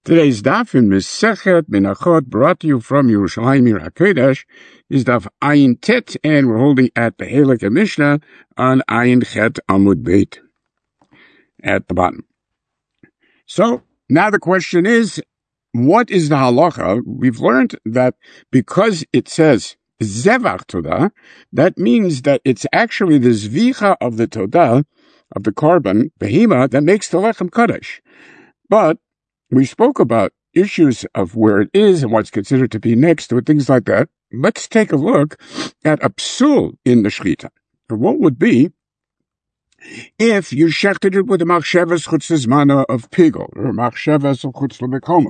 Today's daf in Mesechet Menachot, brought to you from Yerushalayim Ir HaKodesh, is daf Ayin Tet, and we're holding at the Halakha Mishnah on Ayin Chet Amud Beit at the bottom. So now the question is, what is the halacha? We've learned that because it says Zevach Todah, that means that it's actually the Zvicha of the Todah, of the carbon, behema, that makes the Lechem Kodesh. But we spoke about issues of where it is and what's considered to be next to it, things like that. Let's take a look at a psul in the shechita. What would be if you shechted it with a machshavas chutz lezmana of pigel, or machshavas chutz lemekoma?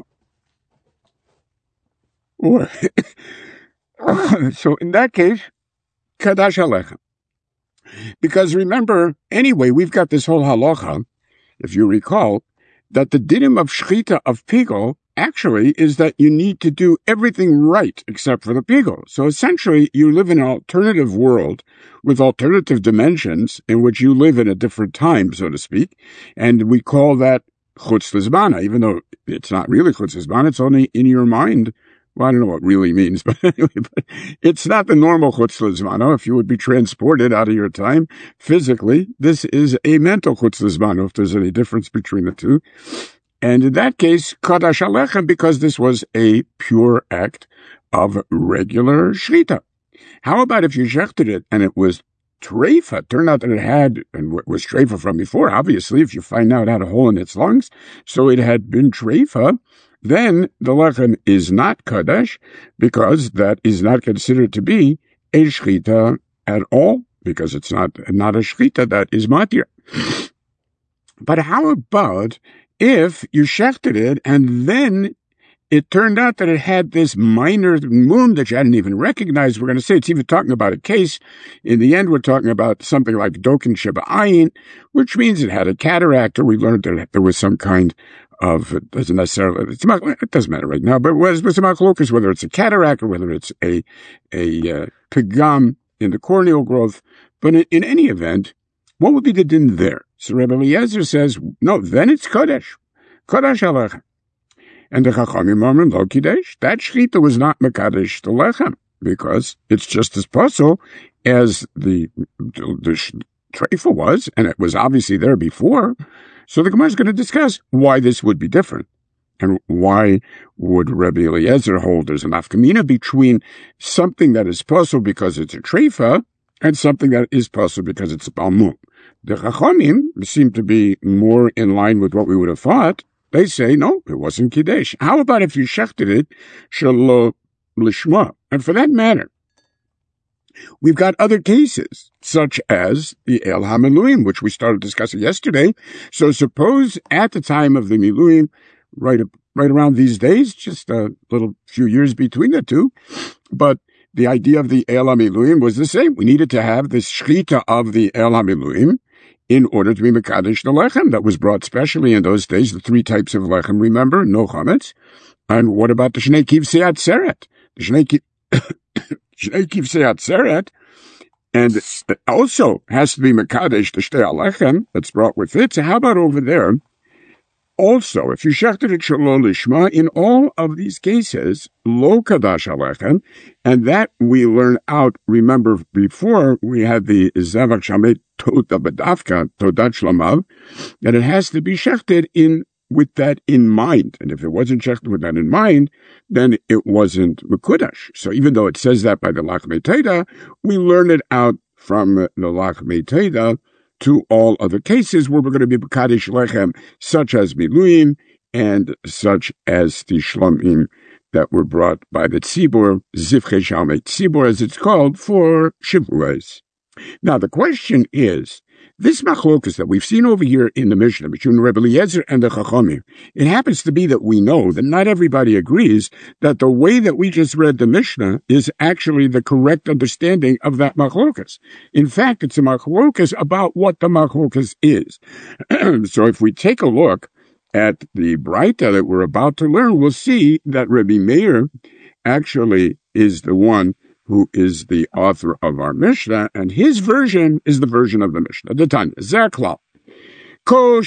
So in that case, kadash halechem. Because remember, anyway, we've got this whole halacha, if you recall, that the dinim of shechita of pigel actually is that you need to do everything right except for the pigel. So essentially, you live in an alternative world with alternative dimensions in which you live in a different time, so to speak, and we call that chutz lezmana, even though it's not really chutz lezmana, it's only in your mind. Well, I don't know what really means, but anyway, but it's not the normal chutz lezmana. If you would be transported out of your time physically, this is a mental chutz lezmana, if there's any difference between the two. And in that case, kadash halechem, because this was a pure act of regular shechita. How about if you shechted it and it was treifa? Turned out that it had, and was treifa from before, obviously, if you find out it had a hole in its lungs, so it had been treifa, then the lechem is not kadosh, because that is not considered to be a shechita at all, because it's not a shechita that is matir. But how about if you shechted it and then it turned out that it had this minor wound that you hadn't even recognized? We're going to say it's even talking about a case. In the end, we're talking about something like doken sheba'ayin, which means it had a cataract, or we learned that there was some kind of, it doesn't necessarily, it doesn't matter right now, but it was a machlokas, whether it's a cataract or whether it's a pigam in the corneal growth. But in any event, what would be the din there? So Rebbe Eliezer says, no, then it's kodesh halechem. And the Chachamim Amrim lo kidesh. That shechita was not mekadesh the lechem, because it's just as possible as the treifa was, and it was obviously there before. So the Gemara is going to discuss why this would be different, and why would Rebbe Eliezer hold there's an afkamina between something that is possible because it's a treifa and something that is possible because it's a balmum. The Chachamim seem to be more in line with what we would have thought. They say, no, it wasn't Kiddush. How about if you shechted it, shelo lishma? And for that matter, we've got other cases, such as the El HaMiluim, which we started discussing yesterday. So suppose at the time of the Miluim, right around these days, just a little few years between the two, but the idea of the El HaMiluim was the same. We needed to have this shechita of the El HaMiluim in order to be mekadesh the lechem that was brought specially in those days, the three types of lechem, remember, no chametz. And what about the shnei kivsei atzeret? The shnei kivsei atzeret, and it also has to be mekadesh the shtei alechem that's brought with it. So how about over there? Also, if you shechted it shelo lishma, in all of these cases, lo kadash halechem, and that we learn out, remember before we had the zevach shamet toda bedavka, todat shlamav, that it has to be shechted with that in mind. And if it wasn't shechted with that in mind, then it wasn't mekudash. So even though it says that by the lachmei teda, we learn it out from the lachmei teda to all other cases where we're going to be mekadesh lechem, such as miluim and such as the shlamim that were brought by the tzibur, zivchei shalmei tzibur, as it's called, for Shavuos. Now the question is, this machlokas that we've seen over here in the Mishnah between Rebbe Eliezer and the Chachamim, it happens to be that we know that not everybody agrees that the way that we just read the Mishnah is actually the correct understanding of that machlokas. In fact, it's a machlokas about what the machlokas is. So if we take a look at the Braita that we're about to learn, we'll see that Rebbe Meir actually is the one who is the author of our Mishnah, and his version is the version of the Mishnah. The Tanya, Zerklal. If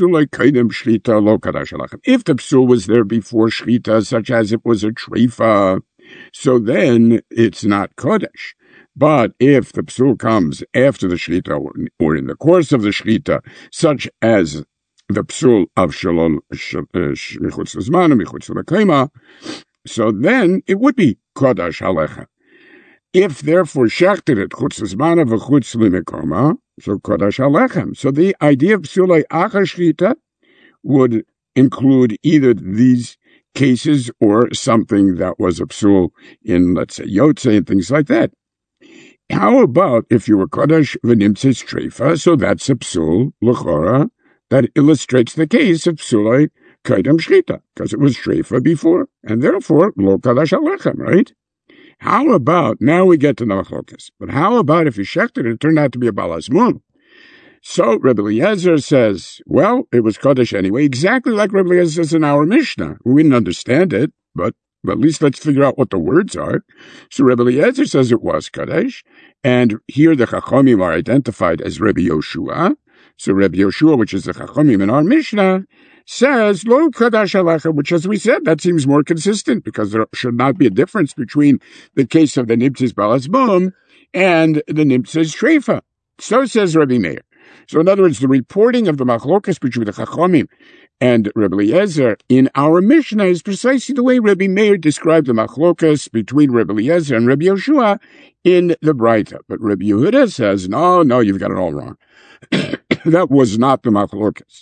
the psul was there before shchita, such as it was a treifa, so then it's not kodesh. But if the psul comes after the shchita or in the course of the shchita, such as the psul of shalol michutz l'zman or michutz l'kema, so then it would be kodesh halecha. If therefore shechted it chutz l'zman v'chutz l'mekoma, so kodesh halechem. So the idea of psulei achar shchita would include either these cases or something that was a psul in, let's say, yotze and things like that. How about if you were kodesh v'nimtzis treifa? So that's a psul l'chora that illustrates the case of psulei kaidem shchita, because it was treifa before, and therefore lo kodesh halechem, right? How about, now we get to the machlokas, but how about if you shechted it turned out to be a balasmun? So Rebbe Eliezer says, well, it was Kodesh anyway, exactly like Rebbe Eliezer says in our Mishnah. We didn't understand it, but at least let's figure out what the words are. So Rebbe Eliezer says it was Kodesh, and here the Chachomim are identified as Rebbe Yoshua. So Rebbe Yoshua, which is the Chachomim in our Mishnah, says, Lo Kodesh Halacha, which, as we said, that seems more consistent, because there should not be a difference between the case of the Nimtzis Balas Bum and the Nimtzis Treifa. So says Rebbe Meir. So in other words, the reporting of the machlokas between the Chachomim and Rebbe Eliezer in our Mishnah is precisely the way Rebbe Meir described the machlokas between Rebbe Eliezer and Rebbe Yoshua in the Braita. But Rebbe Yehuda says, no, you've got it all wrong. That was not the machlokas.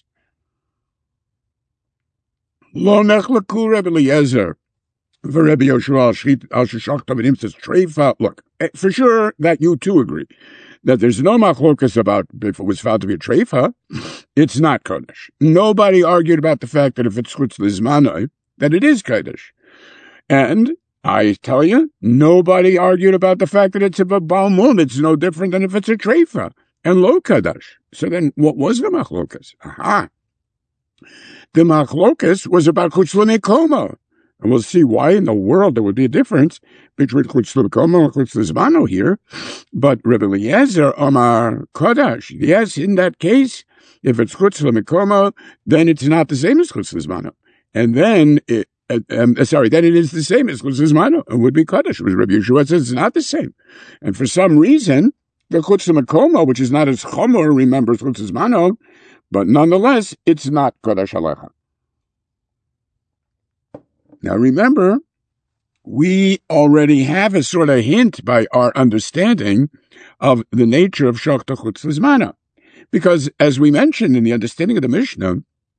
Lo nechlaku Rebbe Eliezer for Rebbe Yoshua al sheshachta v'nimtzis treifa. Look, for sure that you too agree that there's no machlokas about if it was found to be a treifa, it's not kodesh. Nobody argued about the fact that if it's chutz l'zmanoi, that it is kodesh. And I tell you, nobody argued about the fact that it's a balmum. It's no different than if it's a treifa and lo kodesh. So then, what was the machlokas? Aha. The machlokas was about chutz l'mekoma. And we'll see why in the world there would be a difference between chutz l'mekoma and chutz l'zmano here. But Rebbe Eliezer Omar Kodesh, yes, in that case, if it's chutz l'mekoma, then it's not the same as chutz l'zmano. And then, then it is the same as chutz l'zmano. It would be Kodesh. Rebbe Yeshua says it's not the same. And for some reason, the chutz l'mekoma, which is not as chomer, remembers chutz l'zmano, but nonetheless, it's not Kodesh Halecha. Now remember, we already have a sort of hint by our understanding of the nature of Shachta Chutz L'Zmana. Because as we mentioned in the understanding of the Mishnah,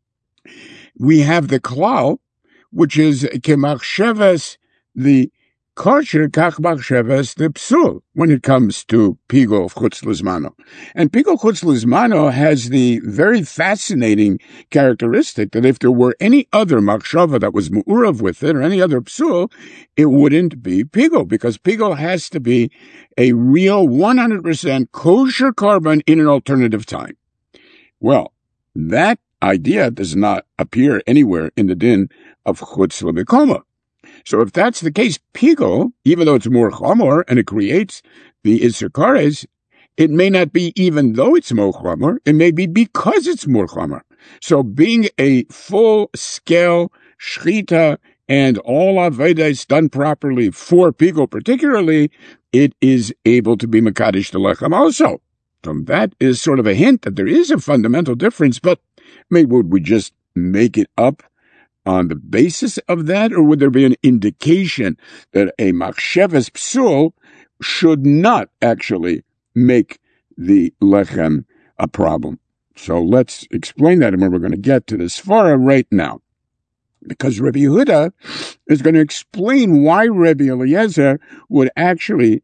we have the klal, which is Kemachsheves, the kosher, Kach Machsheves, the psul, when it comes to Pigol Chutz L'Zmano. And Pigol Chutz L'Zmano has the very fascinating characteristic that if there were any other Machshava that was Mu'urav with it, or any other psul, it wouldn't be Pigol, because Pigol has to be a real 100% kosher carbon in an alternative time. Well, that idea does not appear anywhere in the din of Chutz L'Mekoma. So if that's the case, Pigol, even though it's more chamor and it creates the Isser Kares, it may not be even though it's more chamor, it may be because it's more chamor. So being a full-scale shchita and all Avedas done properly for Pigol particularly, it is able to be Mekadesh the Lechem also. So that is sort of a hint that there is a fundamental difference, but maybe would we just make it up on the basis of that, or would there be an indication that a machsheves psul should not actually make the lechem a problem? So let's explain that, and we're going to get to the svara right now, because Rebbe Yehuda is going to explain why Rebbe Eliezer would actually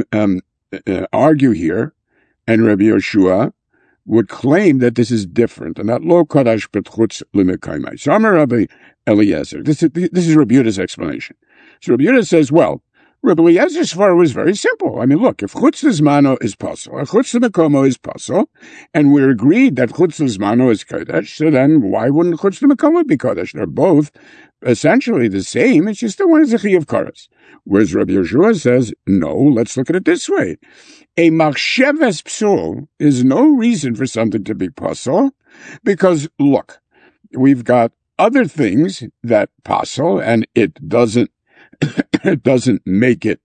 argue here, and Rebbe Yoshua would claim that this is different, and that lo kodesh betchutz l'mekaymai. So Amar Rebbe Eliezer. This is Rebbe Yehuda's explanation. So Rebbe Yehuda says, well, Rebbe Eliezer's svara was very simple. I mean, look, if chutz l'zmano is possible, chutz l'mekomo is possible, and we're agreed that chutz l'zmano is kodesh, so then why wouldn't chutz l'mekomo be kodesh? They're both essentially the same. It's just the one is a chi of karas. Whereas Rebbe Yoshua says, no, let's look at it this way. A machsheves psul is no reason for something to be pasul, Because, look, we've got other things that passel, and it doesn't make it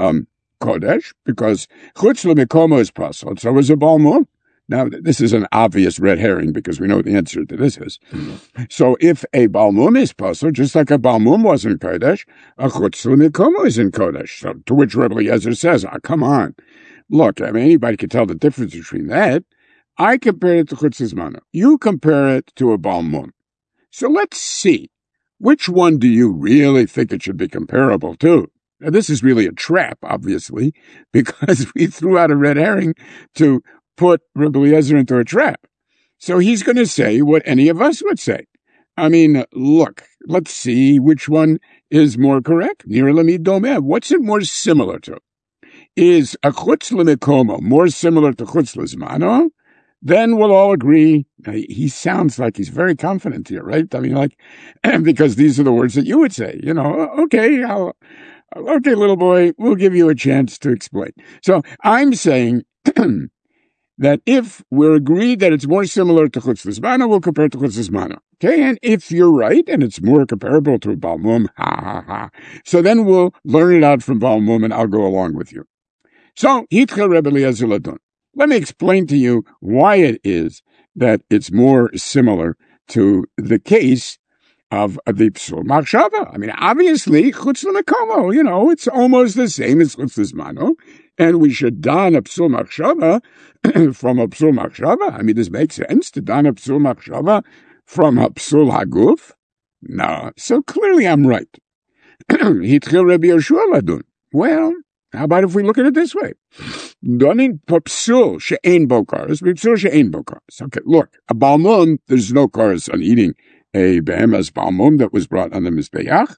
kodesh, because chutz lemikomo is passel, so is a balmum. Now, this is an obvious red herring because we know what the answer to this is. So if a balmum is passel, just like a balmum was in kodesh, a chutz lemikomo is in kodesh. So, to which Rebbe Eliezer says, come on. Look, I mean, anybody can tell the difference between that. I compare it to chutz lezmano. You compare it to a balmum. So let's see. Which one do you really think it should be comparable to? Now, this is really a trap, obviously, because we threw out a red herring to put Rebbe Eliezer into a trap. So he's going to say what any of us would say. I mean, look, let's see which one is more correct. Nir lamid domeh. What's it more similar to? Is a chutz lemikomo more similar to chutz lezmano? Then we'll all agree. He sounds like he's very confident here, right? I mean, because these are the words that you would say. Okay, okay, little boy, we'll give you a chance to explain. So I'm saying that if we're agreed that it's more similar to chutz lezmano, we'll compare it to chutz lezmano. Okay, and if you're right and it's more comparable to a balmum, so then we'll learn it out from balmum, and I'll go along with you. So hitchel Rebbe Eliezer ladon. Let me explain to you why it is that it's more similar to the case of the psul machshava. I mean, obviously, chutz lemikomo, it's almost the same as chutz lezmano, and we should don a psul machshava from a psul machshava. I mean, this makes sense to don a psul machshava from a psul haguf. No, so clearly I'm right. Hitchil Rabbi Yoshua ladun. Well, how about if we look at it this way? Donin psul she'ein bo kares, psul she'ein bo kares. Okay, look, a balmum, there's no kares on eating a behemoth balmum that was brought on the mizbeach.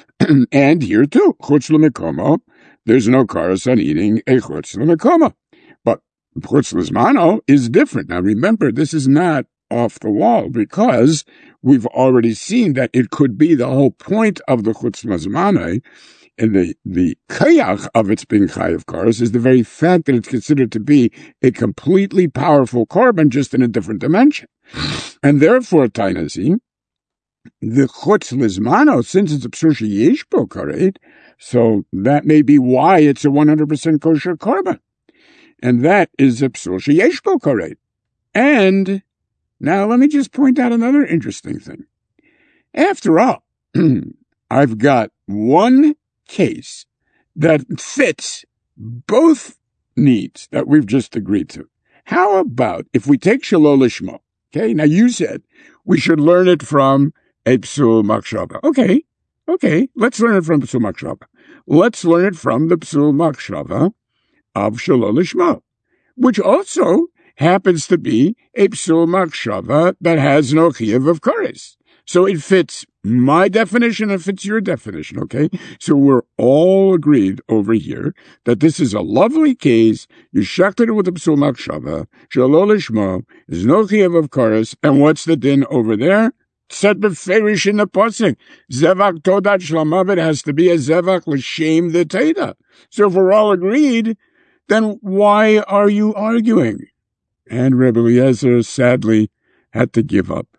And here too, chutz lemikomo, there's no kares on eating a chutz lemikomo. But chutz lezmano is different. Now remember, this is not off the wall, because we've already seen that it could be the whole point of the chutz lezmano. And the kayach of its being chayav kares is the very fact that it's considered to be a completely powerful korban, just in a different dimension. And therefore, Tainazi, the chutz lezmano, since it's a psul sheyesh bo karet, so that may be why it's a 100% kosher korban. And that is a psul sheyesh bo karet. And now let me just point out another interesting thing. After all, I've got one case that fits both needs that we've just agreed to. How about if we take Shelo Lishmo? Okay, now you said we should learn it from a psul machshava. Okay, let's learn it from psul machshava. Let's learn it from the psul machshava of Shelo Lishmo, which also happens to be a psul machshava that has no chiyuv of kares. So it fits my definition and fits your definition, okay? So we're all agreed over here that this is a lovely case. You shechted it with a psul machshava, shelo lishmo, there's no chiyuv of kares, and what's the din over there? Set beferish in the pasuk. Zevach todat shlamavet has to be a zevach l'shem the teda. So if we're all agreed, then why are you arguing? And Rebbe Eliezer sadly had to give up.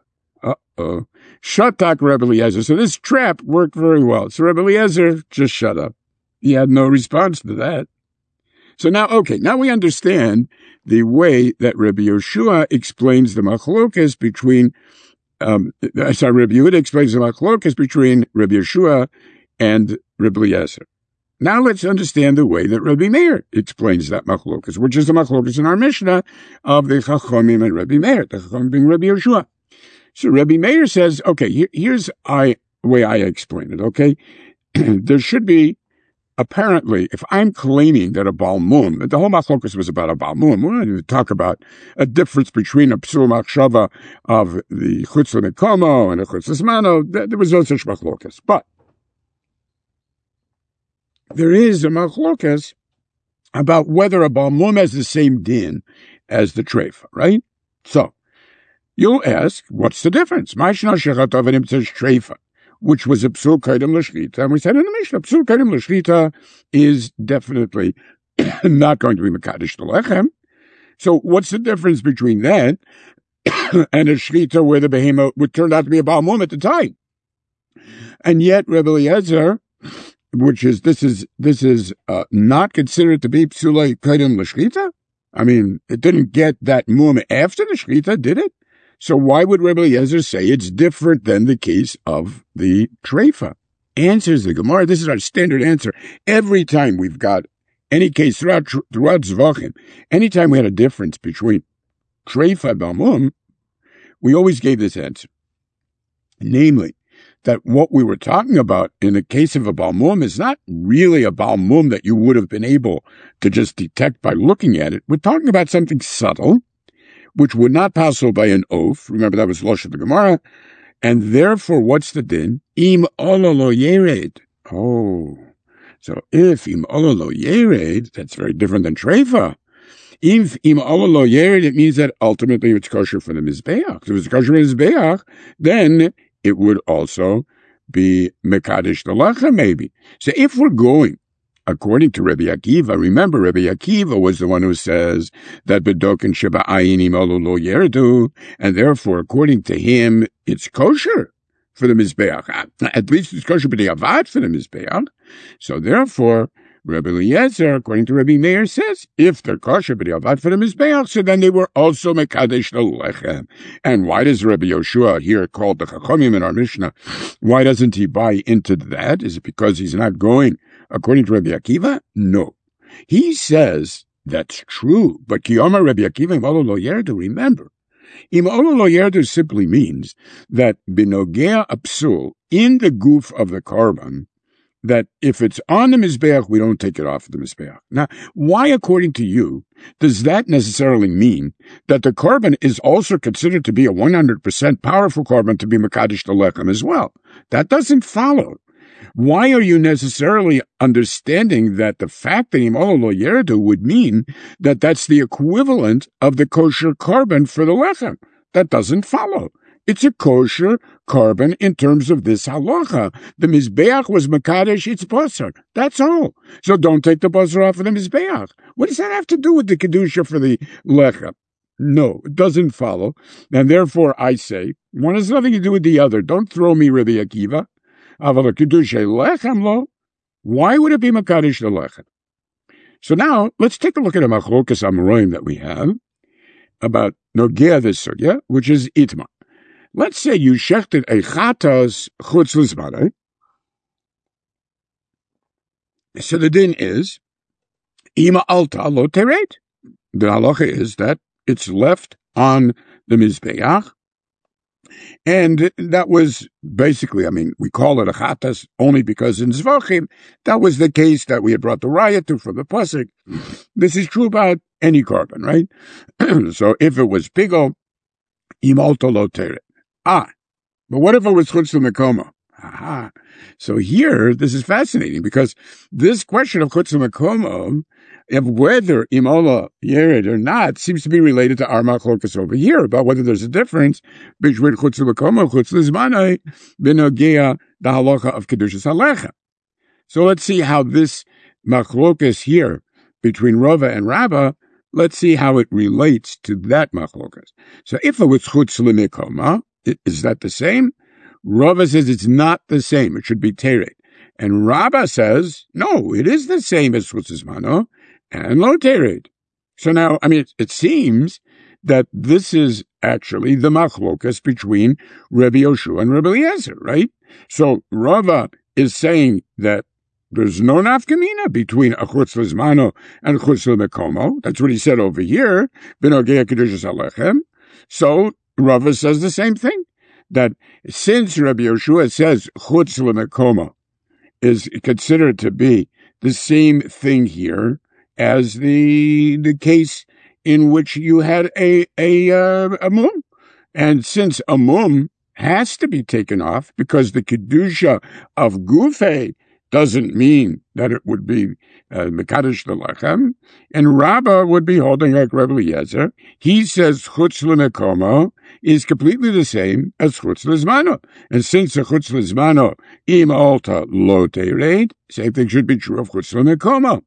Shatak Rebbe Eliezer. So this trap worked very well. So Rebbe Eliezer just shut up. He had no response to that. So now we understand the way that Rebbe Yoshua explains the machlokas between, Rebbe Yehuda explains the machlokas between Rebbe Yoshua and Rebbe Eliezer. Now let's understand the way that Rebbe Meir explains that machlokas, which is the machlokas in our Mishnah of the Chachomim and Rebbe Meir, the Chachomim being Rebbe Yoshua. So Rebbe Meir says, okay, here's the way I explain it, okay? There should be, apparently, if I'm claiming that a balmum, the whole machlokas was about a balmum, we're going to talk about a difference between a psul machshava of the chutz lemikomo and a chutz lezmano. There was no such machlokas. But there is a machlokas about whether a balmum has the same din as the treifa, right? So, you'll ask, what's the difference? Ma'ishna shechat avanim treifa, which was a psul kaidem l'shchita. And we said in the Mishnah, psul kaidem l'shchita is definitely not going to be mekadesh the lechem. So what's the difference between that and a shchita where the behemoth would turn out to be a Baal Mum at the time. And yet, Rebbe Eliezer, this is not considered to be psulei kaidim l'shchita. I mean, it didn't get that mum after the shchita, did it? So why would Rebbe Eliezer say it's different than the case of the treifa? Answers the Gemara. This is our standard answer. Every time we've got any case throughout Zvachim, anytime we had a difference between treifa and balmum, we always gave this answer. Namely, that what we were talking about in the case of a balmum is not really a balmum that you would have been able to just detect by looking at it. We're talking about something subtle, which would not pass by an oath. Remember, that was Losh of the Gemara. And therefore, what's the din? Im ola lo yered. Oh, so if im ola lo yered, that's very different than treifa. If im ola lo yered, it means that ultimately it's kosher for the mizbeach. If it's kosher for the mizbeach, then it would also be mekadesh the lecha, maybe. So if we're going according to Rabbi Akiva, remember Rabbi Akiva was the one who says that bedokin sheba ayinim ola lo yerdu, and therefore, according to him, it's kosher for the mizbeach. At least it's kosher b'diavad for the mizbeach. So therefore, Rabbi Eliezer, according to Rabbi Meir, says if they're kosher b'diavad for the mizbeach, so then they were also mekadesh the lechem. And why does Rabbi Yoshua here called the Chachamim in our Mishnah? Why doesn't he buy into that? Is it because he's not going according to Rabbi Akiva? No. He says that's true, but Kiyama Rabbi Akiva im olo lo yerdu, remember, im olo lo yerdu simply means that binogea apsul, in the goof of the korban, that if it's on the mizbeach, we don't take it off the mizbeach. Now, why, according to you, does that necessarily mean that the korban is also considered to be a 100% powerful korban to be mekadesh the lechem as well? That doesn't follow. Why are you necessarily understanding that the fact that im olo lo yerdu would mean that that's the equivalent of the kosher korban for the lechem? That doesn't follow. It's a kosher korban in terms of this halacha. The mizbeach was mekadesh its basar. That's all. So don't take the basar off of the mizbeach. What does that have to do with the kedusha for the lechem? No, it doesn't follow. And therefore I say, one has nothing to do with the other. Don't throw me Rabbi Akiva. Why would it be mekadesh the lechem? So now let's take a look at a machlokas amoraim that we have about nogea this sugya, which is itma. Let's say you shechted a chatas chutz l'zmanai. So the din is ima alta lo teret. The halacha is that it's left on the mizbeach. And that was basically, I mean, we call it a chatas only because in Zvachim, that was the case that we had brought the raya to from the pasuk. This is true about any korban, right? So if it was pigo, imalto lo teret. But what if it was chutz l'mekomo? Aha. So here, this is fascinating because this question of chutz l'mekomo, of whether imola yered or not, seems to be related to our machlokas over here about whether there's a difference between chutz l'mekomo and chutz l'zmanai b'nogea the halacha of kedushas halechem. So let's see how this machlokas here between Rava and Rabba, let's see how it relates to that machlokas. So if it was chutz l'mekomo, is that the same? Rava says it's not the same. It should be teret. And Rabba says, no, it is the same as chutz l'zmano and lo teret. So now, I mean, it seems that this is actually the machlokas between Rabbi Yoshua and Rabbi Eliezer, right? So Rava is saying that there's no nafkamina between a chutz l'zmano and chutz l'mekomo. That's what he said over here. B'nogea kedushas halechem. So Rava says the same thing, that since Rabbi Yoshua says chutz l'mekomo is considered to be the same thing here as the case in which you had a mum, and since a mum has to be taken off because the kedusha of gufe doesn't mean that it would be mekadesh the lechem, and Rabbah would be holding like Rabbi Eliezer. He says chutz l'mekomo is completely the same as chutz l'zmano, and since the chutz l'zmano im alta lo teret, same thing should be true of chutz l'mekomo.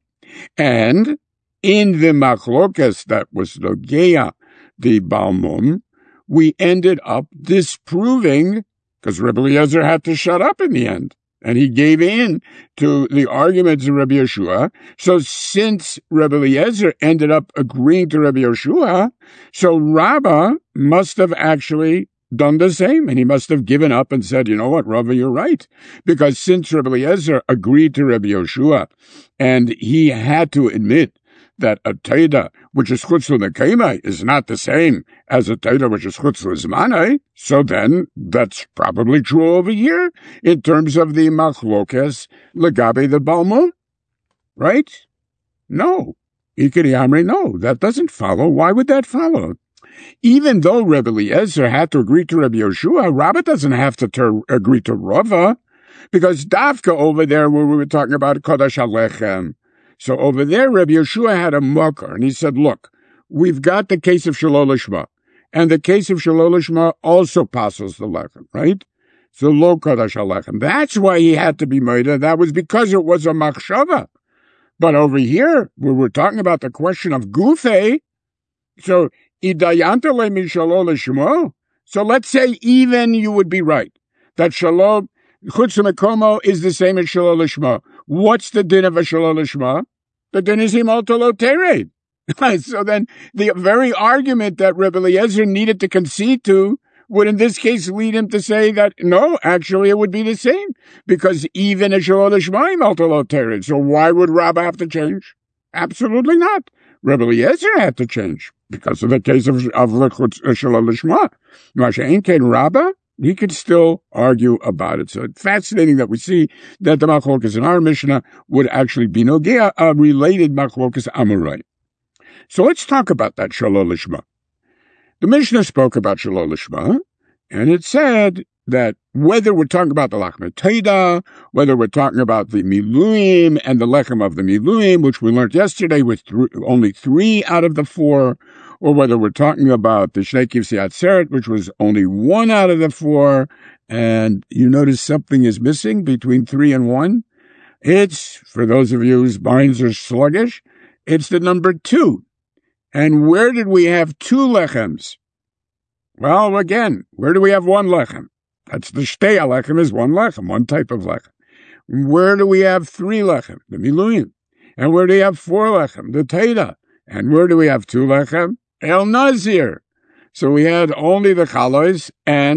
And in the machlokas that was nogea the balmum, we ended up disproving, because Rebbe Eliezer had to shut up in the end, and he gave in to the arguments of Rabbi Yeshua. So since Rebbe Eliezer ended up agreeing to Rabbi Yeshua, so Rabbah must have actually done the same, and he must have given up and said, you know what, Rava, you're right. Because since Rebbe Eliezer agreed to Rabbi Yeshua, and he had to admit that a Teda, which is chutz l'nekema, is not the same as a Teda, which is chutz l'zmanai, so then that's probably true over here in terms of the machlokes legabe the balmum, right? No. Ikari Amri, no, that doesn't follow. Why would that follow? Even though Rebbe Eliezer had to agree to Rabbi Yeshua, Rabbah doesn't have to agree to Rava, because Davka over there, where we were talking about Kodesh HaLechem, so over there, Rabbi Yeshua had a makar, and he said, look, we've got the case of Shalol Lishma, and the case of Shalol Lishma also passes the Lechem, right? So lo Kodesh HaLechem. That's why he had to be made. That was because it was a machshava. But over here, where we're talking about the question of Gufe, so idayantale mi Shalol Lishma. So let's say even you would be right, that Shalom Chutz Mekomo is the same as Shalol Lishma. What's the din of a Shalol Lishma? The din is Himolto Lo Tered. So then the very argument that Rebbe Eliezer needed to concede to would in this case lead him to say that, no, actually it would be the same, because even a Shalol Lishma Himolto Lo Tered. So why would Rabbah have to change? Absolutely not. Rebbe Eliezer had to change because of the case of Shalol Lishma. Masha'en Ken Rabbah, he could still argue about it. So it's fascinating that we see that the machlokas in our Mishnah would actually be nogea, a related machlokas Amorai. So let's talk about that Shalol Lishma. The Mishnah spoke about Shalol Lishma, and it said that whether we're talking about the Lachme Teda, whether we're talking about the Miluim and the Lechem of the Miluim, which we learned yesterday with only 3 out of the 4, or whether we're talking about the Shnei Kivsei Atzeret, which was only 1 out of the 4, and you notice something is missing between 3 and 1. It's, for those of you whose minds are sluggish, it's the number 2. And where did we have 2 lechems? Well, again, where do we have 1 lechem? That's the Shtei lechem is 1 lechem, 1 type of lechem. Where do we have 3 lechem? The Miluim. And where do we have 4 lechem? The Teda. And where do we have 2 lechem? El Nazir. So we had only the chalois and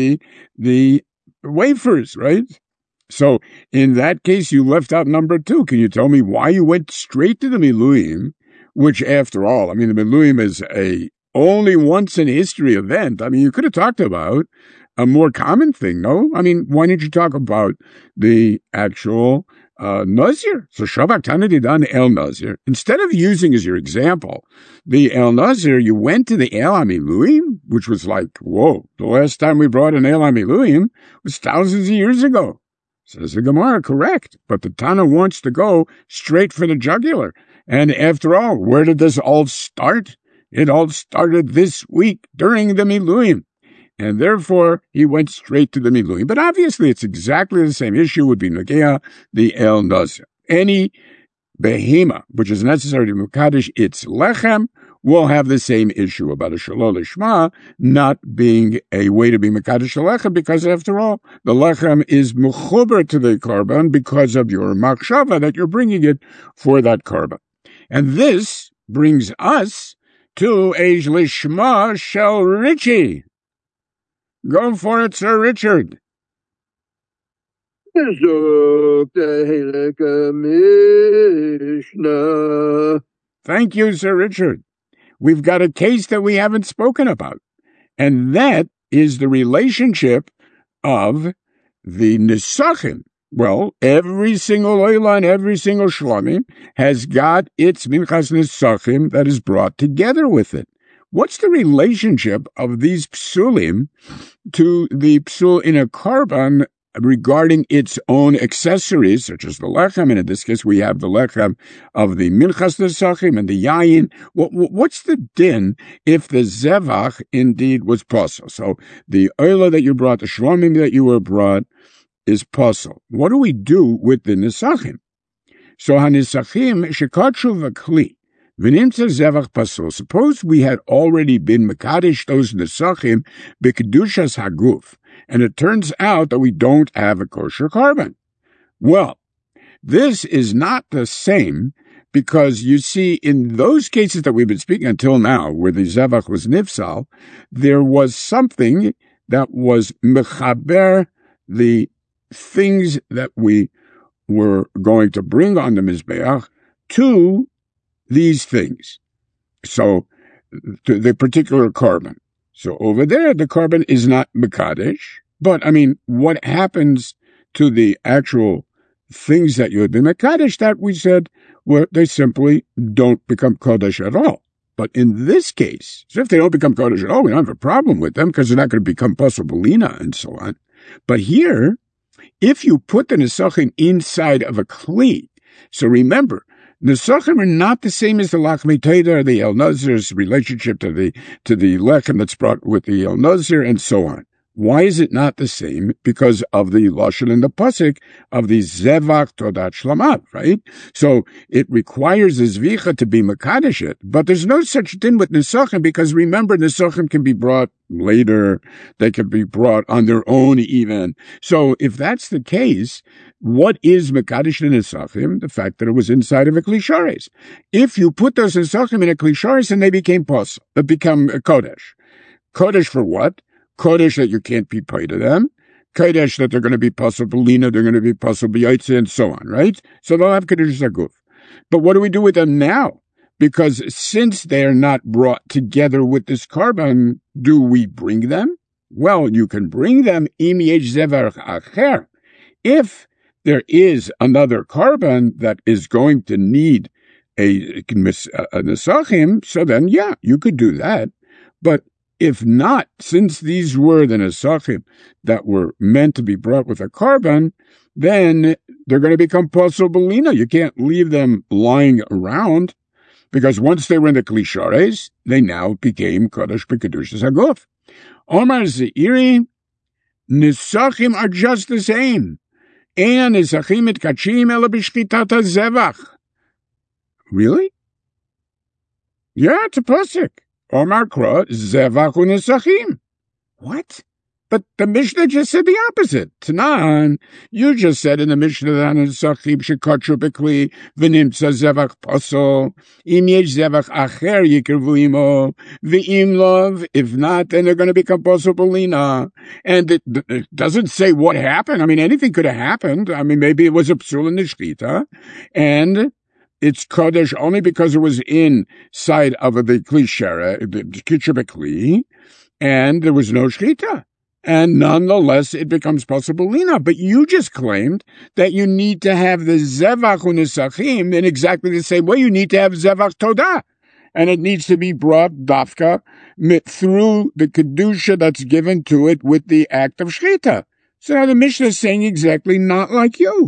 the wafers, right? So in that case, you left out number 2. Can you tell me why you went straight to the Miluim, which after all, I mean, the Miluim is a only once in history event. I mean, you could have talked about a more common thing, no? I mean, why didn't you talk about the actual Nazir? So Shavak Tanadidan El Nazir. Instead of using as your example the El Nazir, you went to the El Amiluim, which was like, whoa, the last time we brought an El Amiluim was thousands of years ago. Says the Gemara, correct. But the Tana wants to go straight for the jugular. And after all, where did this all start? It all started this week during the Miluim. And therefore, he went straight to the Miluim. But obviously, it's exactly the same issue would be Nagea, the El Nazir. Any behema, which is necessary to Mukadish, its lechem, will have the same issue about a Shalol Lishma not being a way to be Mukadish lechem, because after all, the lechem is mechuber to the korban because of your machshava that you're bringing it for that korban. And this brings us to a Lishma Shel Richie. Go for it, Sir Richard. Thank you, Sir Richard. We've got a case that we haven't spoken about, and that is the relationship of the Nisachim. Well, every single Oila and every single Shlamim has got its Minchas Nisachim that is brought together with it. What's the relationship of these psulim to the psul in a korban regarding its own accessories, such as the lechem, and in this case we have the lechem of the minchas nesachim and the yayin? What's the din if the zevach indeed was posel? So the oila that you brought, the shlomim that you were brought, is posel. What do we do with the nesachim? So hanisachim shekatshu v'kli. V'nimtza zevach pasul. Suppose we had already been mekadesh those nesachim b'kedushas haguf, and it turns out that we don't have a kosher carbon. Well, this is not the same, because you see, in those cases that we've been speaking until now, where the zevach was nifsal, there was something that was mechaber the things that we were going to bring on the mizbeach to these things. So, to the particular carbon. So over there, the carbon is not mekadesh, but I mean, what happens to the actual things that you had been mekadesh, that we said, well, they simply don't become kodesh at all. But in this case, so if they don't become kodesh at all, we don't have a problem with them because they're not going to become pasul and so on. But here, if you put the nesachim inside of a kli, so remember, nesachim are not the same as the lachmi teda or the el nazir's relationship to the lechem that's brought with the el nazir and so on. Why is it not the same? Because of the lashon in the pasuk of the zevach todat shlamat, right? So it requires the zvicha to be mekadesh it, but there's no such thing with nesachim, because remember, nesachim can be brought later, they can be brought on their own even. So if that's the case, what is mekadesh in nesachim? The fact that it was inside of a klishares. If you put those nesachim in a klishares, and they became pasul, they become a kodesh. Kodesh for what? Kodesh that you can't be paid to them. Kodesh that they're going to be pasul b'lina, they're going to be pasul b'yaitze, and so on, right? So they'll have kodesh zaguf. But what do we do with them now? Because since they are not brought together with this carbon, do we bring them? Well, you can bring them im yesh zevar acher. If there is another carbon that is going to need a nesachim, so then, yeah, you could do that. But if not, since these were the nesachim that were meant to be brought with a carbon, then they're going to become pasul b'lina. You can't leave them lying around, because once they were in the klishares, they now became kodesh b'kedushas haguf. Omar Zeiri, nesachim are just the same. Ein nesachim mitkachim ela b'shchitat hazevach. Really? Yeah, it's a pasuk. Omar Kra, Zevach u'nesachim. What? But the Mishnah just said the opposite. Tanan, you just said in the Mishnah that nesachim shekatru bekli v'nimtza zevach pasul. Im yesh zevach acher yikervu imo v'im lov. If not, then they're going to become pasul b'lina. And it doesn't say what happened. I mean, anything could have happened. I mean, maybe it was a psul in the shchita, and it's kodesh only because it was inside of the klishera, the kitchebekli, and there was no shchita. And nonetheless, it becomes pasul b'lina. But you just claimed that you need to have the zevach u'nesachim in exactly the same way. You need to have zevach todah. And it needs to be brought dafka through the kedusha that's given to it with the act of shchita. So now the Mishnah is saying exactly not like you.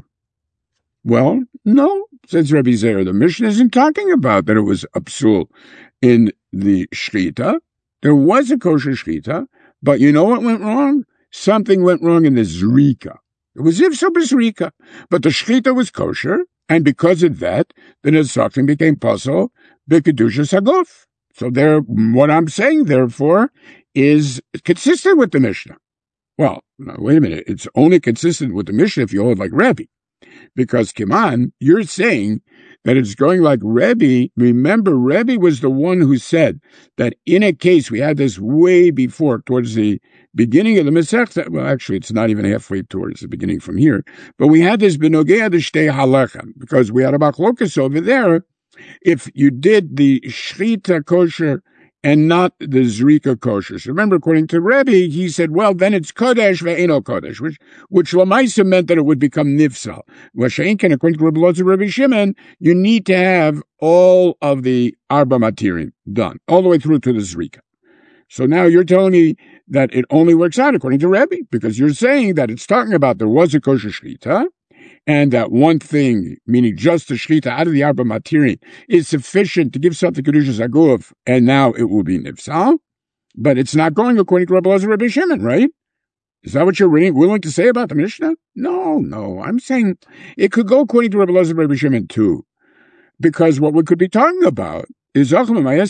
Well, no, says Rabbi Zeir. The Mishnah isn't talking about that it was a psul in the shchita. There was a kosher shchita, but you know what went wrong? Something went wrong in the zrika. It was ifsa b'zrika, but the shchita was kosher, and because of that, the nesachim became pasul b'kedushas haguf. So there, what I'm saying, therefore, is consistent with the Mishnah. Well, now, wait a minute. It's only consistent with the Mishnah if you hold like Rebbe. Because, Kiman, you're saying that it's going like Rebbe. Remember, Rebbe was the one who said that in a case, we had this way before, towards the beginning of the Masechta. Well, actually, it's not even halfway towards the beginning from here. But we had this Benogea de Shtei Halachem, because we had a Machlokas over there. If you did the Shchita kosher and not the Zrika kosher. So remember, according to Rebbe, he said, well, then it's Kodesh ve'eno Kodesh, which Lamaisa meant that it would become Nifsal. Washa'inken, according to Rebbe Loza, Rebbe Shimon, you need to have all of the Arba Matirim done, all the way through to the Zrika. So now you're telling me that it only works out according to Rebbe, because you're saying that it's talking about there was a kosher shchita, and that one thing, meaning just the shchita out of the Arba Matirim, is sufficient to give something Kedushas Haguf, and now it will be Nifsal. But it's not going according to Rebbe Loza, Rebbe Shimon, right? Is that what you're willing to say about the Mishnah? No. I'm saying it could go according to Rebbe Loza, Rebbe Shimon too. because what we could be talking about is I'll tell you what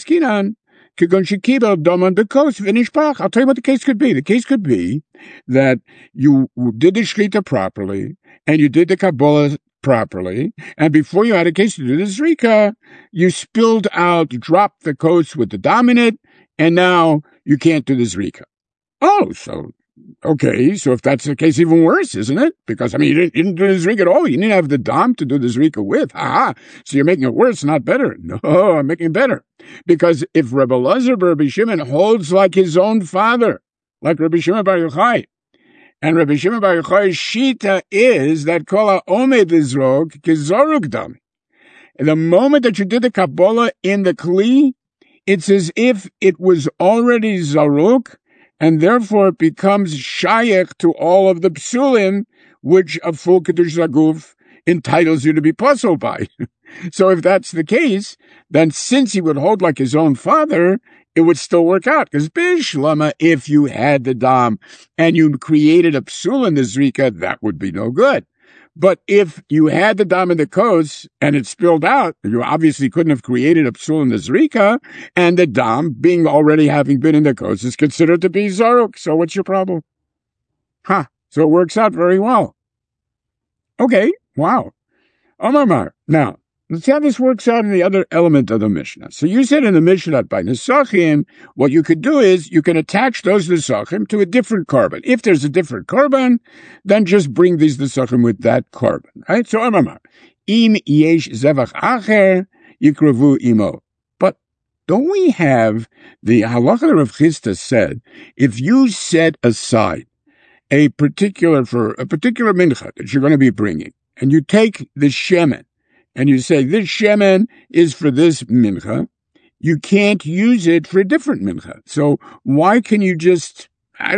the case could be. The case could be that you did the Shlita properly, and you did the Kabbalah properly, and before you had a case to do the Zrika, you spilled out, dropped the coats with the dam in it, and now you can't do the Zrika. Oh, so if that's the case, even worse, isn't it? Because, you didn't do the Zrika at all. You didn't have the dam to do the Zrika with. So you're making it worse, not better. No, I'm making it better. Because if Rebbe Elazar bar Rabbi Shimon holds like his own father, like Rabbi Shimon bar Yochai, and Rabbi Shimon bar Yochai's shita is that kol ha'omed lizrog kizoruk dami. The moment that you did the Kabbalah in the Kli, it's as if it was already zaruk, and therefore it becomes shayech to all of the psulim, which a full Kiddush Zaguf entitles you to be puzzled by. So if that's the case, then since he would hold like his own father, it would still work out. Because Bishlama, if you had the dam and you created a psul in the Zrika, that would be no good. But if you had the dam in the kos and it spilled out, you obviously couldn't have created a psul in the Zrika, and the dam, being already having been in the kos, is considered to be zaruk. So what's your problem? So it works out very well. Okay, wow. Omar Mar. Now, let's see how this works out in the other element of the Mishnah. So you said in the Mishnah that by Nesachim, what you could do is you can attach those Nesachim to a different carbon. If there's a different carbon, then just bring these Nesachim with that carbon. Right? So Amar, Im yesh zevach acher yikravu imo. But don't we have the halacha of Chisda said, if you set aside a particular mincha that you're going to be bringing, and you take the shemen, and you say, this shemen is for this mincha, you can't use it for a different mincha. So why can you just,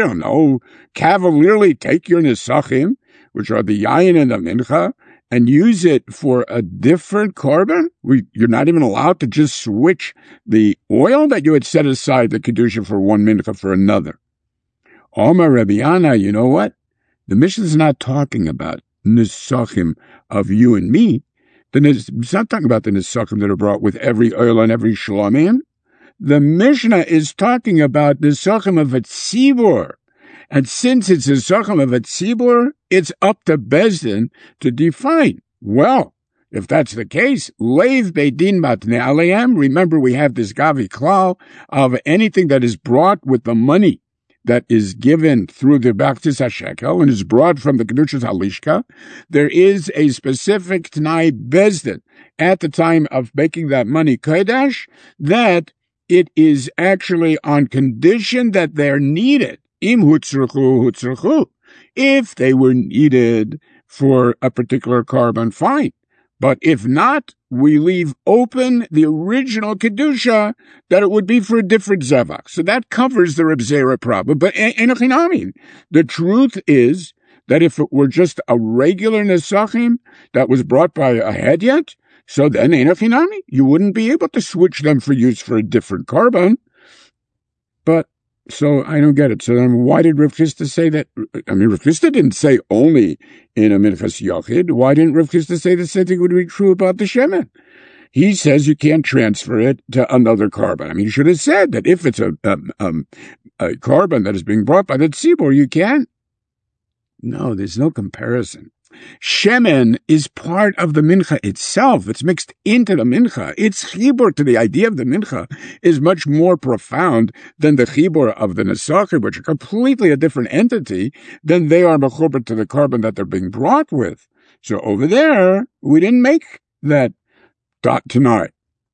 cavalierly take your nesachim, which are the yayin and the mincha, and use it for a different carbon? You're not even allowed to just switch the oil that you had set aside, the kedusha, for one mincha for another. Omar Rabbi Yana, you know what? The Mishnah is not talking about nesachim of you and me. It's not talking about the nesachim that are brought with every oil and every shlamim. The Mishnah is talking about nesachim of a tzibur. And since it's a nesachim of a tzibur, it's up to Bezdin to define. Well, if that's the case, leiv beidin matne aleim. Remember, we have this gavi klal of anything that is brought with the money that is given through the Baktis HaShekel and is brought from the Kedushas Halishka, there is a specific T'nai Bezdin at the time of making that money Kodesh that it is actually on condition that they're needed. Im hutzruchu. If they were needed for a particular carbon, fine. But if not, we leave open the original Kedusha that it would be for a different Zevach. So that covers the Reb Zera problem. But the truth is that if it were just a regular Nesachim that was brought by a Hedyot, so then Enochinami, you wouldn't be able to switch them for use for a different carbon. But so I don't get it. So then why did Rav Chisda say that? Rav Chisda didn't say only in a Minchas Yochid. Why didn't Rav Chisda say the same thing would be true about the Shemen? He says you can't transfer it to another carbon. You should have said that if it's a carbon that is being brought by the tzibur, you can. No, there's no comparison. Shemen is part of the mincha itself. It's mixed into the mincha. Its chibur to the idea of the mincha is much more profound than the chibur of the nesachim, which are completely a different entity than they are mechuber to the carbon that they're being brought with. So over there, we didn't make that tonight.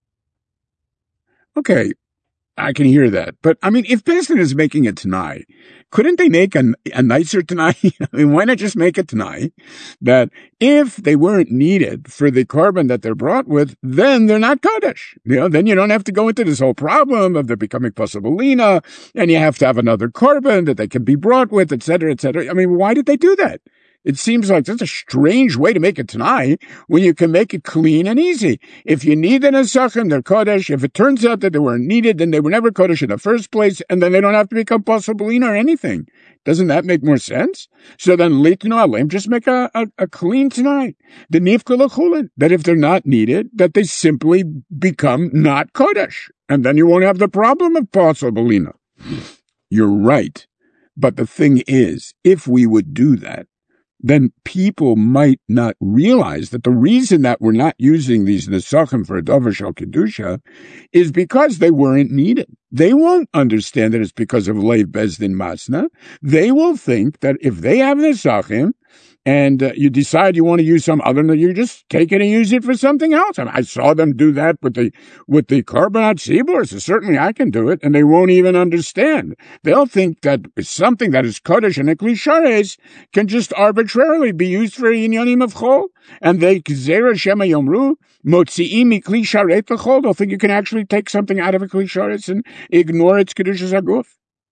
Okay, I can hear that. But, if Bezdin is making it tonight, couldn't they make a nicer tonight? Why not just make it tonight that if they weren't needed for the carbon that they're brought with, then they're not Kodesh. Then you don't have to go into this whole problem of they're becoming Pasabolina, and you have to have another carbon that they can be brought with, et cetera, et cetera. Why did they do that? It seems like that's a strange way to make it Tanai when you can make it clean and easy. If you need an Nesachim, they're Kodesh. If it turns out that they weren't needed, then they were never Kodesh in the first place, and then they don't have to become Pasul or anything. Doesn't that make more sense? So then Leitno Alem, just make a clean Tanai. The Nifka Lechulin, that if they're not needed, that they simply become not Kodesh. And then you won't have the problem of Pasul. You're right. But the thing is, if we would do that, then people might not realize that the reason that we're not using these Nesachim for a Dover Shal Kedusha is because they weren't needed. They won't understand that it's because of Leiv Bezdin Masna. They will think that if they have Nesachim, and you decide you want to use some other, you just take it and use it for something else. I saw them do that with the Carbonat Tzibur, so certainly I can do it, and they won't even understand. They'll think that something that is Kodesh and Kli Shares can just arbitrarily be used for Inyanim of Chol, and they Zera Shema Yomru, Motzi'im Kli Sharet Chol. They'll think you can actually take something out of a Kli Shares and ignore its Kedushas Haguf.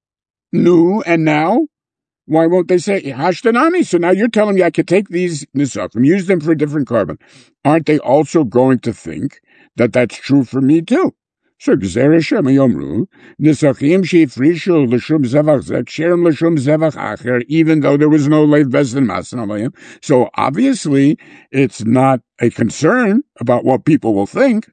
No, and now? Why won't they say Hashtanami? So now you're telling me I could take these Nesachim, use them for a different carbon. Aren't they also going to think that that's true for me too? So Gzera Shema Yomru, Nesachim Sheifrishu L'Shum Zevach Zek, Sherem L'Shum Zevach Acher, even though there was no Leiv Bezdin Masan Alayim. So obviously it's not a concern about what people will think.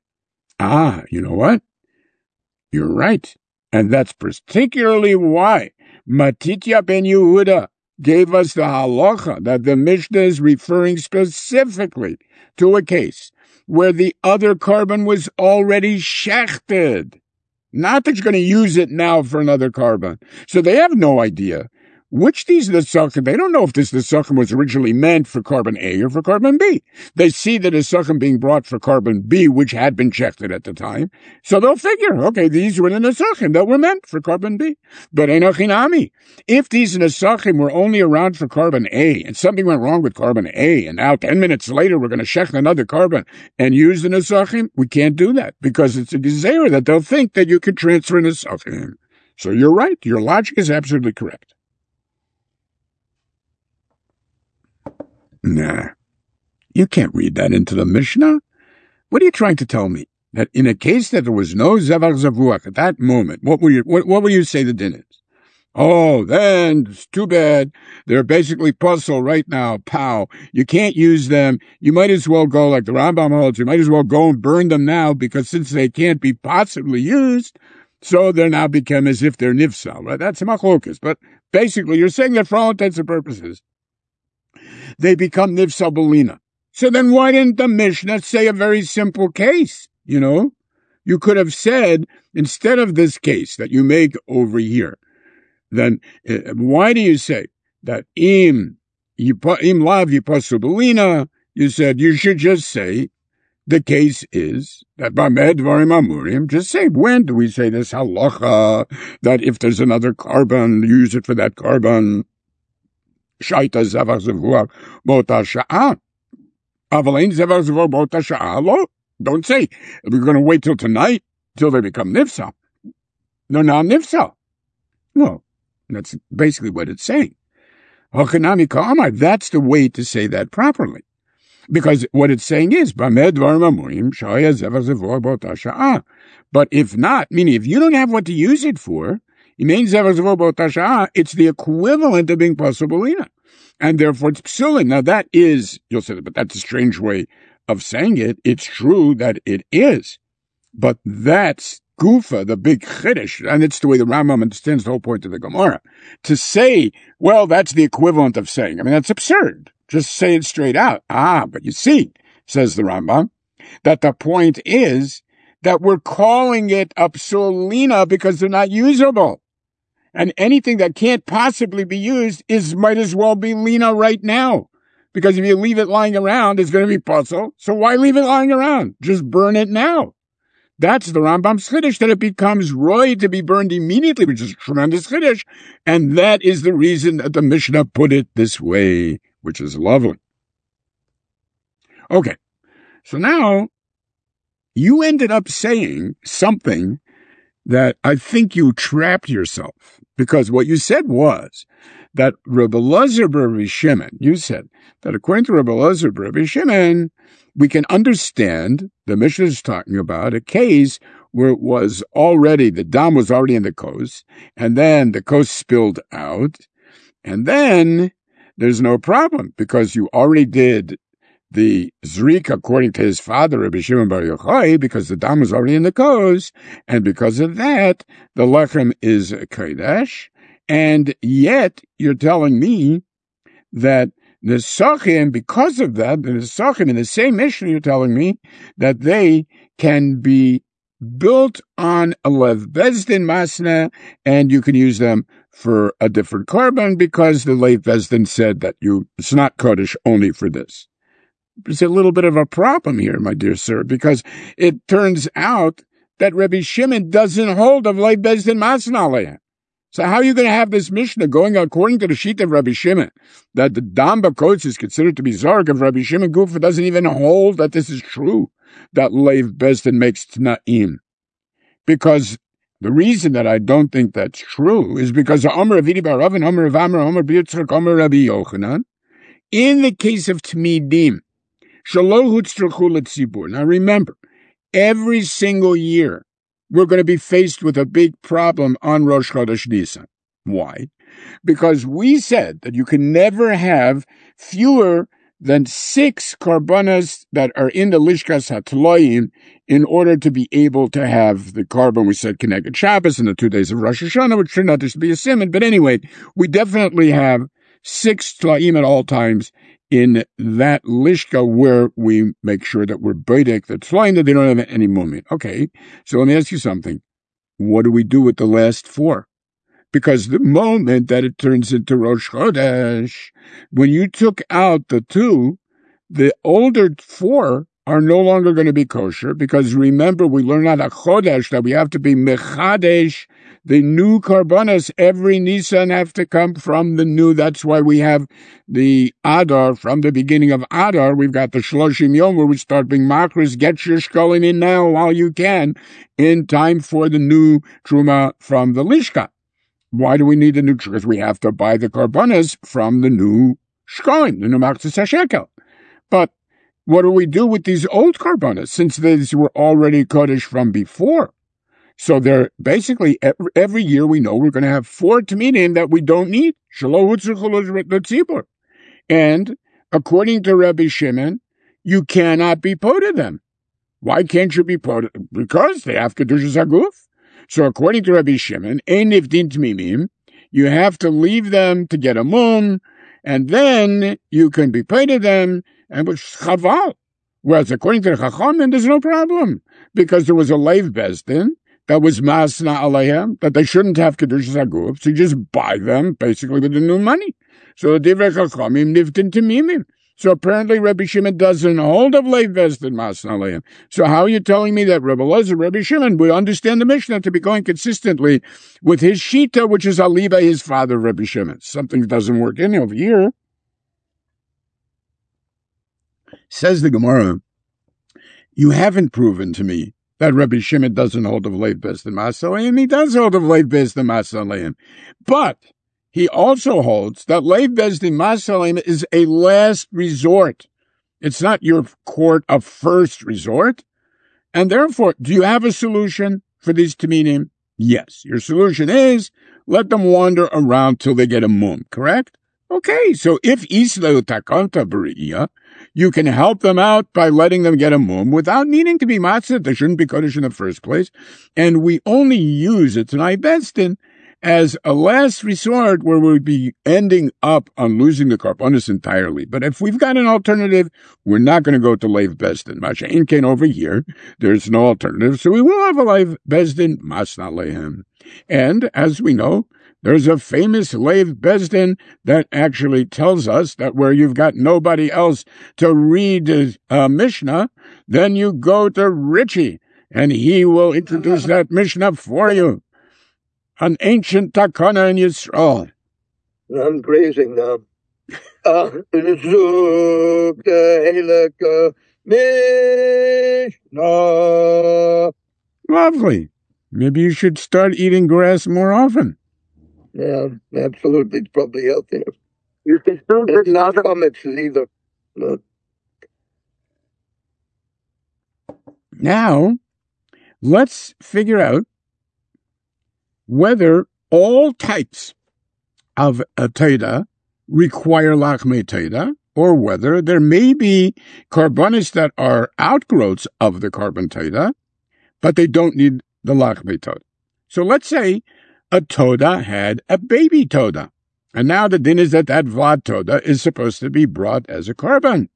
You know what? You're right. And that's particularly why Matitya ben Yehuda gave us the halacha that the Mishnah is referring specifically to a case where the other carbon was already shechted. Not that you're going to use it now for another carbon. So they have no idea which these Nesachim, they don't know if this Nesachim was originally meant for carbon A or for carbon B. They see the Nesachim being brought for carbon B, which had been checked at the time. So they'll figure, okay, these were the Nesachim that were meant for carbon B. But Enochinami, if these Nesachim were only around for carbon A, and something went wrong with carbon A, and now 10 minutes later we're going to check another carbon and use the Nesachim, we can't do that, because it's a gezerah that they'll think that you could transfer Nesachim. So you're right, your logic is absolutely correct. Nah, you can't read that into the Mishnah. What are you trying to tell me? That in a case that there was no Zevach Zavuach at that moment, what will you say the din is? Oh, then it's too bad. They're basically puzzle right now. Pow. You can't use them. You might as well go like the Rambam holds. You might as well go and burn them now, because since they can't be possibly used, so they're now become as if they're nifsal, right? That's a machlokas. But basically, you're saying that for all intents and purposes, they become nifsal belina. So then why didn't the Mishnah say a very simple case? You could have said, instead of this case that you make over here, then why do you say that im lav yipasu belina? You said you should just say the case is that Bamed Dvarim Amurim, just say, when do we say this halacha that if there's another carbon, use it for that carbon? Shaita zevach zevuach b'ota sha'a. Avalein zevach zevuach b'ota sha'a. Lo, don't say we're going to wait till tonight till they become nifsal. They're not nifsal. No, that's basically what it's saying. Hachanami ka'amar. That's the way to say that properly, because what it's saying is b'med dvarim amurim shaya zevach zevuach b'ota sha'a. But if not, meaning if you don't have what to use it for, it's the equivalent of being pasul. And therefore it's psulin. Now that is, you'll say, but that's a strange way of saying it. It's true that it is. But that's Gufa, the big chiddush, and it's the way the Rambam understands the whole point of the Gemara. To say, well, that's the equivalent of saying, that's absurd. Just say it straight out. But you see, says the Rambam, that the point is that we're calling it a psulina because they're not usable. And anything that can't possibly be used might as well be lina right now. Because if you leave it lying around, it's going to be puzzle. So why leave it lying around? Just burn it now. That's the Rambam's chiddush, that it becomes roy to be burned immediately, which is a tremendous chiddush. And that is the reason that the Mishnah put it this way, which is lovely. Okay, so now you ended up saying something that I think you trapped yourself, because what you said was that Rabbi Elazar bar Rabbi Shimon, you said that according to Rabbi Elazar bar Rabbi Shimon, we can understand the Mishnah is talking about a case where it was already, the dam was already in the kos, and then the kos spilled out, and then there's no problem because you already did the zrik according to his father, Rabbi Shimon bar Yochai, because the dam was already in the kos, and because of that, the lechem is a kodesh, and yet you're telling me that the Nesachim, because of that, the Nesachim in the same Mishnah, you're telling me that they can be built on a Lev Bezdin Masna, and you can use them for a different carbon because the Lev Bezdin said that it's not Kodesh only for this. There's a little bit of a problem here, my dear sir, because it turns out that Rabbi Shimon doesn't hold of Lev Bezdin Masna. So how are you going to have this Mishnah going according to the sheet of Rabbi Shimon, that the Dam Bakotz is considered to be Zarg of Rabbi Shimon Gufa doesn't even hold that this is true, that Lev Bezdin makes Tna'im? Because the reason that I don't think that's true is because Omer Avidi bar Rav and Omer of Amr, Omer B'Yitzchak, Omer Rabbi Yochanan, in the case of Tmidim, Shelo Hutztrachu L'Tzibur. Now remember, every single year, we're going to be faced with a big problem on Rosh Chodesh Nisan. Why? Because we said that you can never have fewer than 6 karbanas that are in the Lishkas HaTloim in order to be able to have the carbon, we said, Keneged Shabbos and the 2 days of Rosh Hashanah, which turned out to be a simon. But anyway, we definitely have 6 Tlaim at all times in that lishka where we make sure that we're beidik, that's flying, that they don't have any movement. Okay, so let me ask you something. What do we do with the last 4? Because the moment that it turns into Rosh Chodesh, when you took out the 2, the older 4 are no longer going to be kosher, because remember, we learned out of Chodesh that we have to be mechadesh. The new karbanas, every Nisan have to come from the new. That's why we have the Adar, from the beginning of Adar, we've got the Shloshim Yom, where we start being makris. Get your shkolim in now while you can, in time for the new Truma from the Lishka. Why do we need the new? Because we have to buy the karbanas from the new shkolim, the new makris hashekel. But what do we do with these old karbanas, since these were already kodesh from before? So they're basically, every year we know we're going to have 4 taminim that we don't need. And according to Rabbi Shimon, you cannot be potted them. Why can't you be potted? Because they have kedushas haguf. So according to Rabbi Shimon, ein nifdin tmimim, you have to leave them to get a mum, and then you can be potted them, and which chaval. Whereas according to the Chachamim, there's no problem, because there was a leiv bezdin that was masna alayhem, that they shouldn't have kedushas haguf, so you just buy them basically with the new money. So the divrei Chachamim nifdin tamimim. So apparently Rabbi Shimon doesn't hold of leiv bezdin masna alayhem. So how are you telling me that Rabbi Elazar, Rabbi Shimon, we understand the Mishnah to be going consistently with his shita, which is aliba, his father, Rabbi Shimon? Something doesn't work in over here. Says the Gemara, you haven't proven to me that Rabbi Shimon doesn't hold of leiv bezdin masna alayhem. He does hold of leiv bezdin masna alayhem. But he also holds that leiv bezdin masna alayhem is a last resort. It's not your court of first resort. And therefore, do you have a solution for these taminim? Yes. Your solution is let them wander around till they get a mum, correct? Okay, so if Isleu Takanta B'Ri'iyah, you can help them out by letting them get a mum without needing to be matzah. They shouldn't be kodesh in the first place. And we only use it tonight, Bezdin, as a last resort where we'd be ending up on losing the karbonis entirely. But if we've got an alternative, we're not going to go to leiv bezdin. Masha Inken over here, there's no alternative. So we will have a leiv bezdin, masna lehem. And as we know, there's a famous leiv bezdin that actually tells us that where you've got nobody else to read Mishnah, then you go to Richie, and he will introduce that Mishnah for you. An ancient takana in Yisrael. I'm grazing now. Lovely. Maybe you should start eating grass more often. Yeah, absolutely. It's probably out there. You can still It's not comics either. No. Now, let's figure out whether all types of a Teda require Lachmei Teda, or whether there may be carbonis that are outgrowths of the carbon Teda, but they don't need the Lachmei Teda. So let's say a Toda had a baby Toda, and now the din is that Vlad Toda is supposed to be brought as a carbon.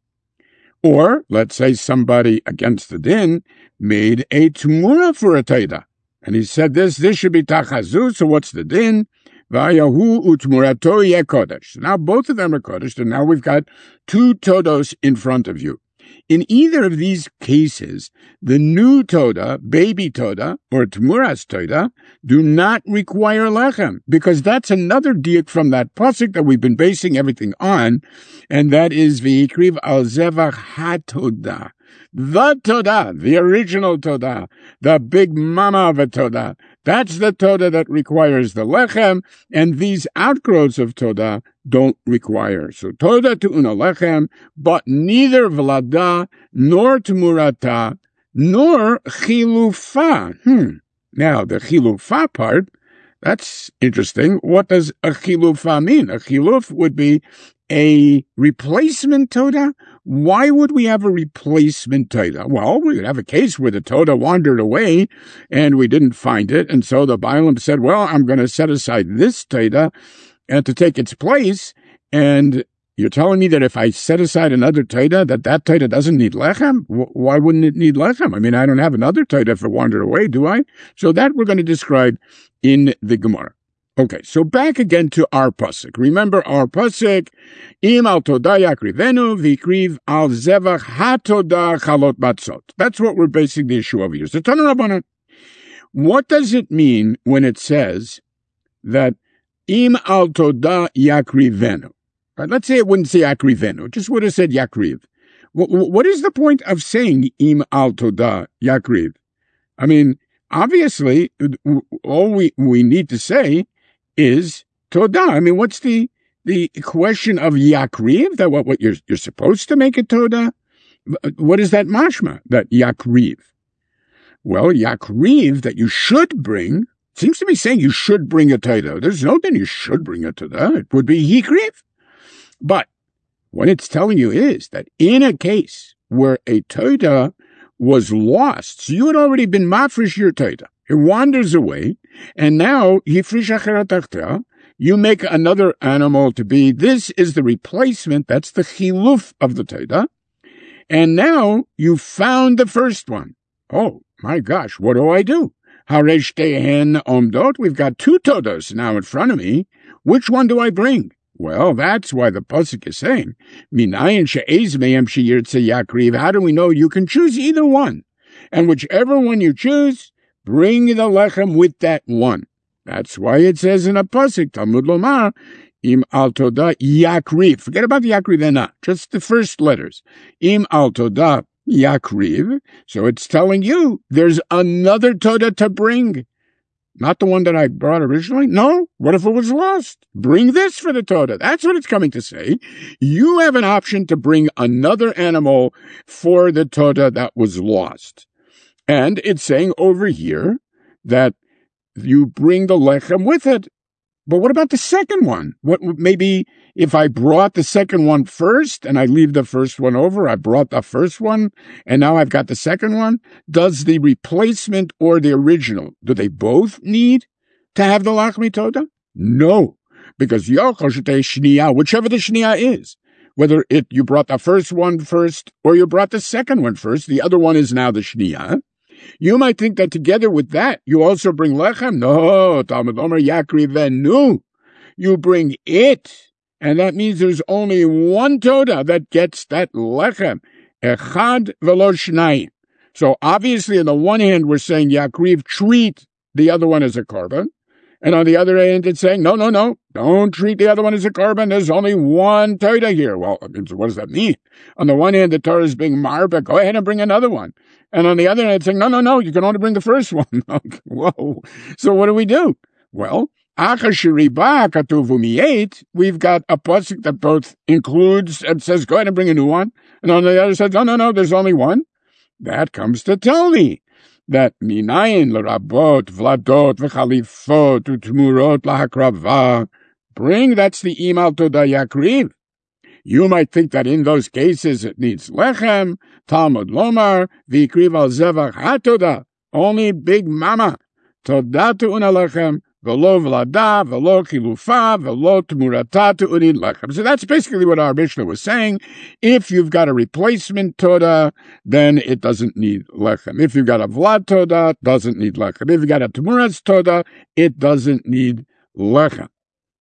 Or, let's say somebody against the din made a Tumura for a Toda, and he said this should be Tachazu, so what's the din? Vayahu utmurato ye kodesh. Now both of them are kodesh, and now we've got two todos in front of you. In either of these cases, the new toda, baby toda, or tmuras toda, do not require lechem, because that's another diak from that pasuk that we've been basing everything on, and that is v'yikriv al zevach hatoda. The Toda, the original Toda, the big mama of a Toda. That's the Toda that requires the Lechem, and these outgrowths of Toda don't require. So Toda tu'una Lechem, but neither Vlada, nor Tmurata, nor Chilufa. Now, the Chilufa part, that's interesting. What does a Chilufa mean? A Chiluf would be a replacement Toda? Why would we have a replacement Toda? Well, we would have a case where the Toda wandered away and we didn't find it, and so the Bailam said, well, I'm going to set aside this Toda and to take its place, and you're telling me that if I set aside another Toda, that Toda doesn't need Lechem? Why wouldn't it need Lechem? I mean, I don't have another Toda if it wandered away, do I? So that we're going to describe in the Gemara. Okay, so back again to our pasuk. Remember our pasuk, im al toda yakrivenu v'ikriv al zevach hatoda chalot matzot. That's what we're basing the issue over here. So Tana Rabbanan, what does it mean when it says that im al toda yakrivenu? Right, let's say it wouldn't say yakrivenu, it just would have said yakriv. What is the point of saying im al toda yakriv? I mean, obviously, all we need to say is Toda. I mean, what's the question of Yakriv? That what you're supposed to make a Toda? What is that mashma, that Yakriv? Well, Yakriv that you should bring seems to be saying you should bring a Toda. There's no then you should bring a Toda. It would be Yikriv. But what it's telling you is that in a case where a Toda was lost, so you had already been mafresh your Toda. It wanders away, and now you make another animal to be. This is the replacement. That's the chiluf of the Toda. And now you found the first one. Oh my gosh, what do I do? Haresh tehen omdot. We've got two Todas now in front of me. Which one do I bring? Well, that's why the pasuk is saying, Minayin she'ez me'em she'yirtze yakriv. How do we know? You can choose either one, and whichever one you choose, bring the lechem with that one. That's why it says in a pasuk, Talmud Lomar, im al toda yakriv. Forget about the yakriv and not, just the first letters. Im al toda yakriv. So it's telling you there's another Toda to bring. Not the one that I brought originally? No. What if it was lost? Bring this for the Toda. That's what it's coming to say. You have an option to bring another animal for the Toda that was lost. And it's saying over here that you bring the lechem with it. But what about the second one? What maybe if I brought the second one first and I leave the first one over, I brought the first one and now I've got the second one? Does the replacement or the original, do they both need to have the lachmi Toda? No, because whichever the shniya is, whether you brought the first one first or you brought the second one first, the other one is now the shniya. You might think that together with that, you also bring lechem. No, Talmud Omer yakrivenu. You bring it, and that means there's only one Toda that gets that lechem. Echad velo shnayim. So obviously, on the one hand, we're saying yakriv, treat the other one as a carbon. And on the other hand, it's saying, no, don't treat the other one as a carbon. There's only one Toda here. Well, so what does that mean? On the one hand, the Torah is being marba, go ahead and bring another one. And on the other hand, it's saying, no, you can only bring the first one. Whoa. So what do we do? Well, Achashiriba katuv u'mi'et, we've got a pasuk that both includes and says, go ahead and bring a new one. And on the other side, no, there's only one. That comes to tell me that minayin l'rabot, vladot, v'chalifot, u'tmurot lahakrava. Bring, that's the imal toda yakriv. You might think that in those cases it needs lechem, Talmud lomar, v'ikriv al zevach hatoda. Only Big Mama. Toda tu'una lechem, v'lo v'lada, v'lo chilufa, v'lo tmurata tu'unid lechem. So that's basically what our Mishnah was saying. If you've got a replacement toda, then it doesn't need lechem. If you've got a vlad toda, it doesn't need lechem. If you've got a tmuras toda, it doesn't need lechem.